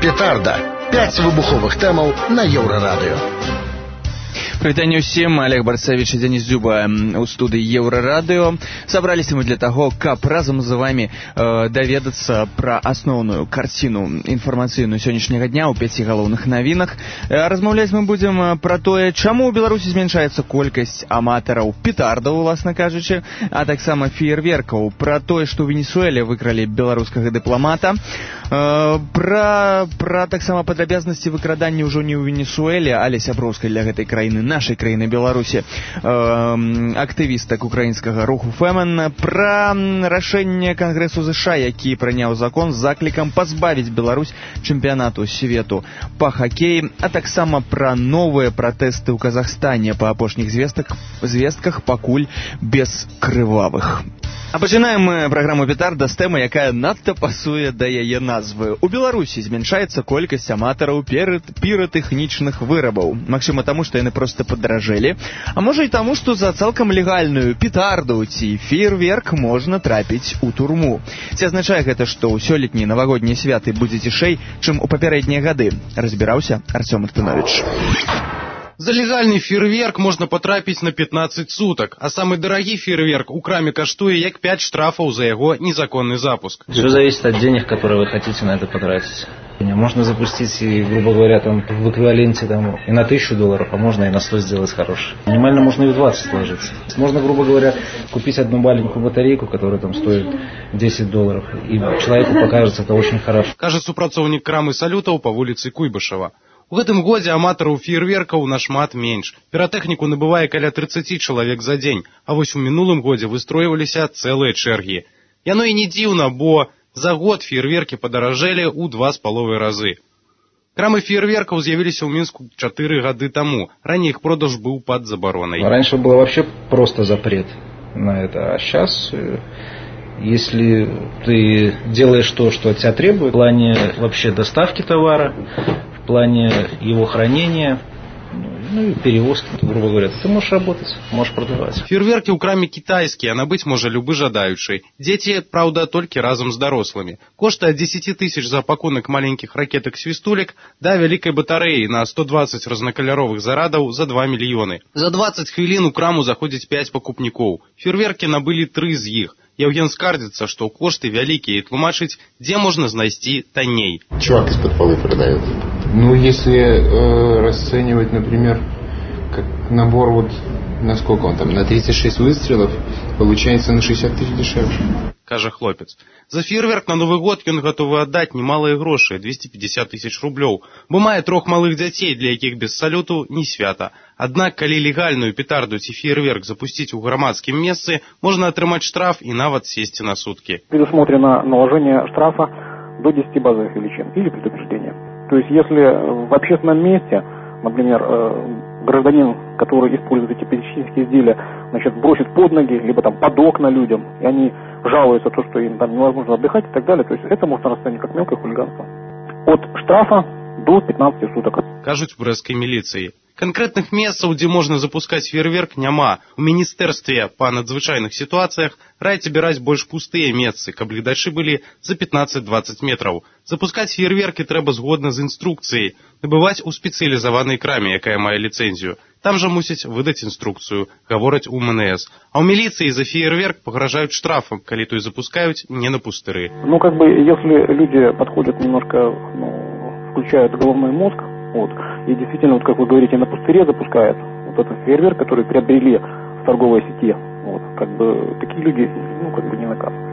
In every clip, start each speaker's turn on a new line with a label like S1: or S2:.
S1: Петарда. 5 выбуховых тэмаў на Еўрарадыё.
S2: Прывітанне ўсім, Олег Барцевич і Денис Дзюба у студыі Еўрарадыё. Сабраліся мы для таго, каб разам з вамі даведацца пра асноўную карціну інфармацыйную сённяшняга дня ў 5 галоўных навінах. Размаўляць мы будзем пра тое, чаму ў Беларусі змяншаецца колькасць аматараў петардаў, уласна кажучы, а таксама феерверкаў, пра тое, што ў Венесуэле выкралі беларускага дыпламата, пра таксама падрабязнасці выкрадання ўжо не ў Венесуэле, але сяброўскай для гэтай краіны, нашай краіны Беларусі, актывістак украінскага руху Фэмэн, пра рашэнне Кангрэсу ЗША, які прыняў закон з заклікам пазбавіць Беларусь чэмпіянату свету па хакеі, а таксама пра новыя пратэсты ў Казахстане, па апошніх звестках пакуль без крывавых. А пачынаем мы праграму «Петарда» з тэмы, якая надта пасуе да яе назвы. У Беларусі змяншаецца колькасць аматараў піратэхнічных вырабаў. Магчыма, таму, што яны проста падаражэлі, а можа і таму, што за цалкам легальную петарду ці феерверк можна трапіць у турму. Ці азначае гэта, што ў сёлетнія навагоднія святы будзе цішэй, чым у папярэднія гады? Разбіраўся Артём Артынович.
S3: За легальный фейерверк можно потрапить на 15 суток, а самый дорогий фейерверк у краме каштуе як 5 штрафов за его незаконный запуск.
S4: Все зависит от денег, которые вы хотите на это потратить. Можно запустить, и, грубо говоря, там, в эквиваленте там, и на $1000, а можно и на 100 сделать хороший. Минимально можно и в 20 сложиться. Можно, грубо говоря, купить одну маленькую батарейку, которая там стоит $10, и человеку покажется это очень хорошо.
S3: Кажа супрацоўнік крамы салютаў па вуліцы Куйбышева. У гэтым годзе аматараў фейерверкаў нашмат менш. Піратэхніку набывае каля 30 чалавек за дзень, а вось у мінулым годзе выстройваліся цэлыя чэргі. Яно і не дзіўна, бо за год фейерверкі падаражэлі ў 2,5 разы. Крамы фейерверкаў з'явіліся ў Мінску 4 гады таму. Раней іх продаж быў пад забаронай.
S4: Раньше было вообще просто запрет на это, а сейчас... Если ты делаешь то, что от тебя требует, в плане вообще доставки товара, в плане его хранения, ну и перевозки, грубо говоря, ты можешь работать, можешь продавать.
S3: Фейерверки ў краме кітайскія, набыць можа любы жадаючы. Дзеці, праўда, толькі разам з дарослымі. Кошты ад 10 000 за пакунак маленькіх ракетак-свістулек да вялікай батарэі на 120 разнакаляровых зарадаў за 2 мільёны. За 20 хвілін у краму заходзіць 5 пакупнікоў. Фейерверкі набылі 3 з іх. Евген скардится, что кошты великие, и тлумачить, где можно знайти танней.
S5: Чувак из-под полы продает. Ну, если расценивать, например, как набор вот, на сколько он там, на 36 выстрелов, получается на 60 000 дешевле.
S3: Кажа хлопец. За фейерверк на Новый год ён готовы отдать немалые гроши, 250 000 рублёў, бо мае 3 малых дзяцей, для якіх без салюту не свята. Аднак, калі легальную петарду ці фейерверк запустить у громадскім месцы, можно атрымаць штраф и нават сесть на сутки.
S6: Предусмотрено наложение штрафа до 10 базовых величин или предупреждения. То есть, если в общественном месте, например, гражданин, который использует эти пиротехнические изделия, значит, бросит под ноги, либо там под окна людям, и они жалуются то, что им там невозможно отдыхать и так далее, то есть это можно расценить как мелкое хулиганство. От штрафа до 15 суток.
S3: Кажуць у брэсцкай міліцыі. Конкретных месцаў, дзе можна запускаць фейерверк, няма. У міністэрстве па надзвычайных сітуацыях раяць абіраць больш пустыя месцы, каб гледачы былі за 15-20 метраў. Запускаць фейерверкі трэба згодна з інструкцыяй, набываць у спецыялізаванай краме, якая мае ліцэнзію. Там жа мусяць выдаць інструкцыю, гавораць у МНС. А ў міліцыі за фейерверк пагражаюць штрафам, калі той запускаюць не на пустыры.
S6: Ну, как бы, если люди подходят немножко, включают головной мозг, вот, и действительно, вот как вы говорите, на пустыре запускают вот этот фейерверк, который приобрели в торговой сети, вот, как бы, такие люди, как бы не наказываются.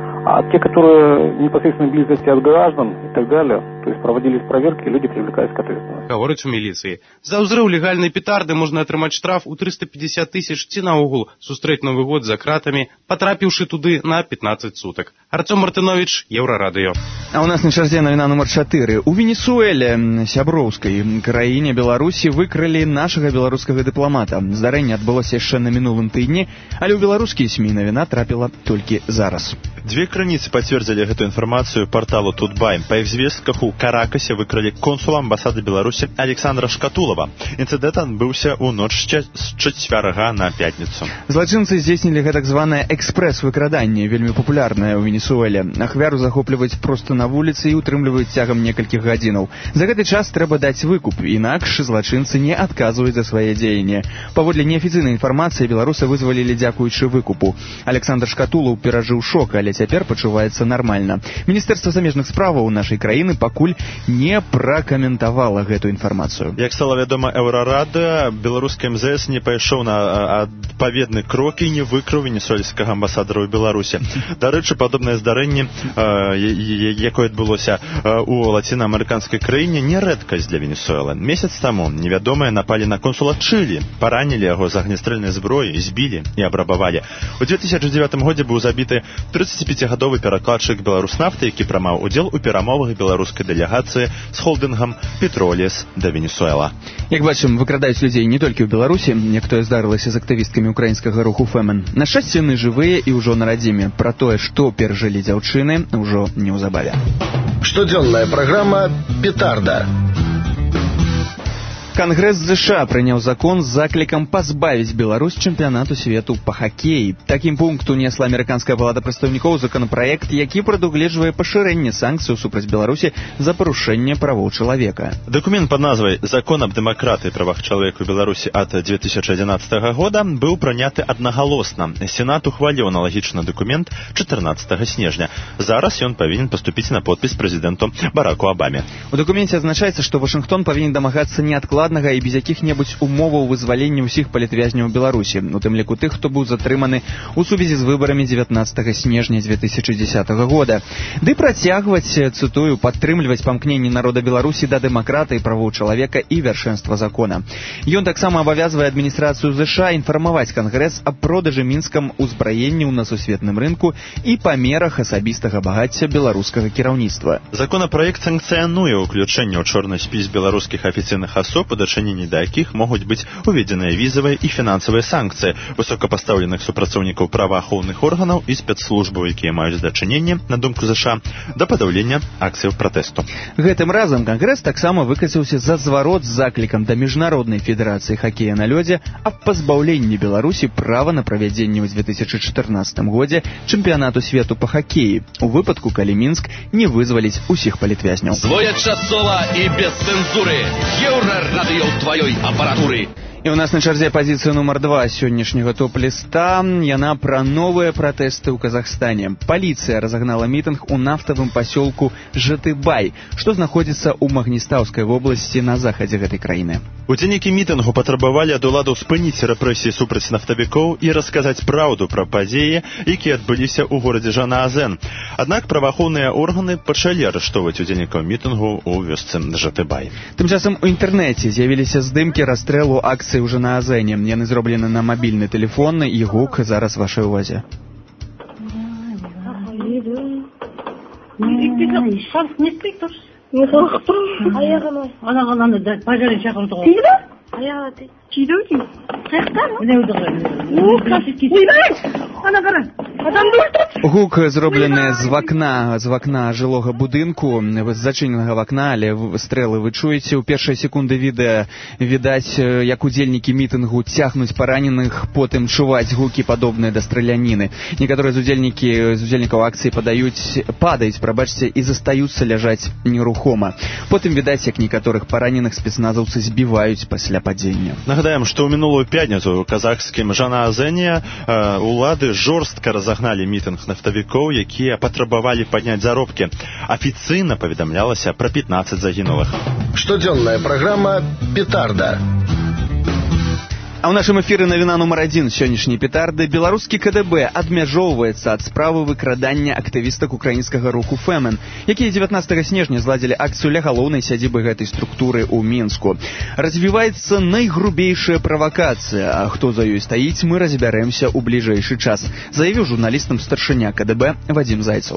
S6: А те, которые в непосредственной близости от граждан и так далее, то есть проводились проверки, люди привлекались к ответственности.
S3: Гаворыць у міліцыі. За ўзрыў легальнай петарды можна атрымаць штраф у 350 000 ці наогул сустрэць Новы год за кратамі, потрапіўшы туды на 15 суток. Артём Артынович, Еўрарадыё.
S2: А у нас на чарзе навіна нумар 4. У Венесуэле, сяброўскай краіне Беларусі, выкралі нашага беларускага дыпламата. Здарэнне адбылося яшчэ на мінулым тыдні, але ў беларускія СМІ навіна трапіла толькі зараз.
S7: 2 крыніцы пацвердзілі гэтую інфармацыю парталу Тутбай. Па іх звестках у Каракасе выкралі консула амбасады Беларусі Александра Шкатулова. Інцыдэнт адбыўся ў ноч з чацвярга на пятніцу.
S2: Злачынцы здзейснілі гэтак званае экспрэс-выкраданне, вельмі папулярнае ў Венесуэле. Ахвяру захопліваюць проста на вуліцы і утрымліваюць цягам некалькіх гадзінаў. За гэты час трэба даць выкуп, інакш злачынцы не адказваюць за свае дзеянні. Паводле неафіцыйнай інфармацыі, беларуса вызвалілі дзякуючы выкупу. Александр Шкатулаў перажыў шок, але цяпер пачуваецца нармальна. Міністэрства замежных справаў нашай краіны пакуль не пракаментавала гэту інфармацыю.
S7: Як стала вядома Еўрарада, беларускі МЗС не пайшоў на адпаведны крок і не выкраў венесуэльскага амбасадара ў Беларусі. Дарэчы, падобнае здарэнне, якое адбылося у лацінаамерыканскай краіне, не рэдкасць для Венесуэлы. Месяц таму невядомыя напалі на консула Чылі, паранілі яго з агнястрэльнай зброі, збілі і абрабавалі. У 2009 годзе быў забіты 35-гадовы перакладчык «Беларуснафты», які прымаў удзел у перамовах беларускай дэлегацыі з холдынгам «Петроліс» да Венесуэла.
S2: Як бачым, выкрадаюць людзей не толькі ў Беларусі, як тое здарылася з актывісткамі украінскага руху «Фэмен». На шчасце, яны жывыя і ўжо на радзіме. Пра тое, што перажылі дзяўчыны, ўжо неўзабаве.
S1: Штодзённая праграма «Петарда».
S2: Конгресс США прыняў закон з заклікам пазбавіць Беларусь чэмпіянату свету па хакеі. Такім пункт унесла амерыканская палата прадстаўнікоў законапраект, які прадугледжвае пашырэнне санкцыяў супраць Беларусі за парушэнне правоў чалавека.
S7: Дакумент пад назвай «Закон аб дэмакратыі і правах чалавека ў Беларусі» ад 2011 года быў прыняты аднагалосна. Сенат ухваліў аналагічны дакумент 14 снежня. Зараз ён павінен паступіць на подпіс прэзідэнту Бараку Абаме.
S2: У дакуменце адзначаецца, што Вашынгтон павінен дамагацца неадкладнага і без якіх-небудзь умоваў вызвалення ўсіх палітвязняў Беларусі, у тым ліку тых, хто быў затрыманы ў сувязі з выбарамі 19 снежня 2010 года. Ды працягваць, цытую, падтрымліваць памкненні народа Беларусі да дэмакратыі, правоў чалавека і вяршэнства закона. Ён таксама абавязвае адміністрацыю США інфармаваць Кангрэс аб продажы мінскам узбраенняў на сусветным рынку і памерах асабістага багацця беларускага кіраўніцтва.
S7: Законапраект санкцыянуе ўключэнне ў чорны спіс беларускіх афіцыйных асоб, у дачыненні да якіх могуць быць уведзеныя візавыя і фінансавыя санкцыі высокапастаўленых супрацоўнікаў праваахоўных органаў і спецслужбаў, якія маюць дачыненне, на думку США, да падаўлення акцыяў пратэсту.
S2: Гэтым разам Кангрэс таксама выкаціўся за зварот з заклікам да міжнароднай федэрацыі хакея на лёдзе аб пазбаўленні Беларусі права на правядзенне ў 2014 годзе чэмпіянату свету па хакеі, у выпадку, калі Мінск не вызваліць усіх палітвязняў.
S8: Своечасова і без цэнзуры. Еўрарадыё тваёй апаратуры.
S2: І ў нас на чарзе пазіцыя нумар 2 сённяшняга топ-ліста. Яна пра новыя пратэсты ў Казахстане. Паліцыя разагнала мітынг у нафтавым пасёлку Жытыбай, што знаходзіцца ў Магністаўскай вобласці на захадзе гэтай краіны.
S7: Удзельнікі мітынгу патрабавалі ад уладаў спыніць рэпрэсіі супраць нафтавікоў і расказаць праўду пра падзеі, якія адбыліся ў горадзе Жанаазен. Аднак праваахоўныя органы пачалі арыштоўваць удзельнікаў мітынгу ў вёсцы Жытыбай.
S2: Тым часам у інтэрнэце з'явіліся здымкі расстрэлу акцыі ў Жанаазене. Яны зроблены на мабільны тэлефон, і гук зараз вашай увазе. Гук зроблены з вакна жылога будынку, з зачыненага вакна, але стрэлы вы чуеце. У першыя секунды відэа відаць, як удзельнікі мітынгу цягнуць параненых, потым чуваць гукі падобныя да страляніны. Некаторыя з удзельнікаў акцыі падаюць, і застаюцца ляжаць нерухома. Потым відаць, як некаторых параненых спецназаўцы збіваюць пасля падзення.
S7: Нагадаем, што ў мінулую пятніцу ў казахскім Жанаазене улады жорстка разагналі мітынг нафтавікоў, якія патрабавалі падняць заробкі. Афіцыйна паведамлялася пра 15 загінулых.
S1: Штодзённая праграма «Петарда».
S2: А ў нашым эфіры навіна нумар 1 сённяшняй петарды. Беларускі КДБ адмяжоўваецца ад справы выкрадання актывістак украінскага руху «Фэмен», якія 19 снежня зладзілі акцыю ля галоўнай сядзібы гэтай структуры ў Мінску. Развіваецца найгрубейшая правакацыя, а хто за ёй стаіць, мы разбярэмся ў бліжэйшы час, заявіў журналістам старшыня КДБ Вадзім Зайцаў.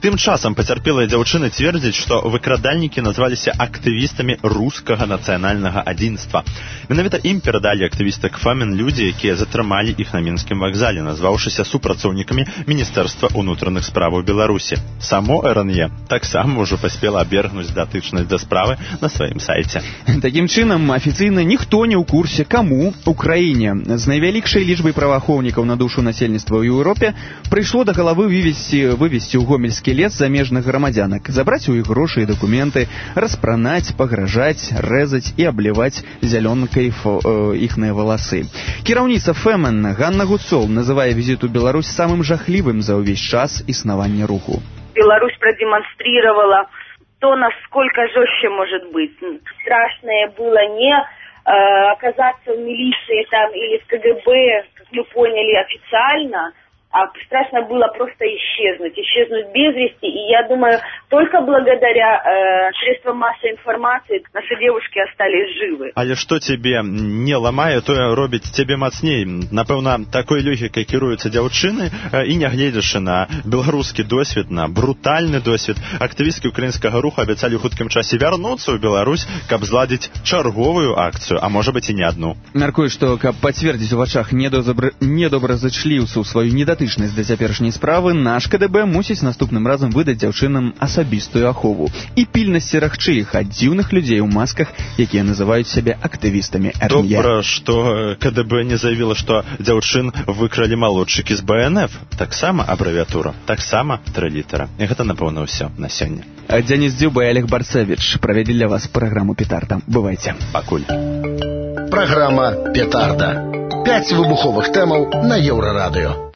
S7: Тым часам пацярпелыя дзяўчыны цвердзяць, што выкрадальнікі назваліся актывістамі рускага нацыянальнага адзінства. Менавіта ім перадалі актывістак Фэмен людзі, якія затрымалі іх на мінскім вакзале, назваўшыся супрацоўнікамі Міністэрства ўнутраных справаў Беларусі. Само РНЕ таксама ўжо паспела абвергнуць датычнасць да справы на сваім сайце.
S2: Такім чынам, афіцыйна ніхто не ў курсе, каму ў краіне з найвялікшай лічбай праваахоўнікаў на душу насельніцтва ў Еўропе прыйшло да галавы вывесці ў гомельскі лес замежных грамадзянак, забраць у іх грошы і дакументы, распранаць, пагражаць, рэзаць і абліваць зялёнкай іхныя валасы. Кіраўніца Фэмен Ганна Гуцол называе візіт у Беларусь самым жахлівым за ўвесь час існавання руху.
S9: Беларусь продемонстрировала то, насколько жестче может быть. Страшное было не оказаться в милиции там или в КГБ, как мы поняли, официально, а страшно было просто исчезнуть без вести. И я думаю, только благодаря средствам массовой информации наши девушки остались живы.
S7: Але што цябе не ламае, тое робіць цябе мацней. Напэўна, такой логікай кіруюцца дзяўчыны і нягледзячы на беларускі досвед, на брутальны досвед, актывісткі украінскага руху абяцалі ў хуткім часе вярнуцца ў Беларусь, каб зладзіць чарговую акцыю, а можа быць і не адну.
S2: Мяркую, што каб пацвердзіць у вачах недобразычліўцаў сваю недатычнасць да цяперашняй справы, наш КДБ мусіць наступным разам выдаць дзяўчынам асабістую ахову і пільна сцерагчы іх ад дзіўных людзей у масках, якія называюць сябе актывістамі РНЕ.
S7: Добра, што КДБ не заявіла, што дзяўчын выкралі малодчыкі з БНФ. Таксама абрэвіатура, таксама 3 літара. І гэта, напэўна, ўсё на сёння.
S2: Дзяніс Дзюба і Олег Барцевіч правялі для вас праграму «Петарда». Бывайце.
S7: Пакуль.
S1: Праграма «Петарда». 5 выбуховых тэмаў на Еўрарадыё.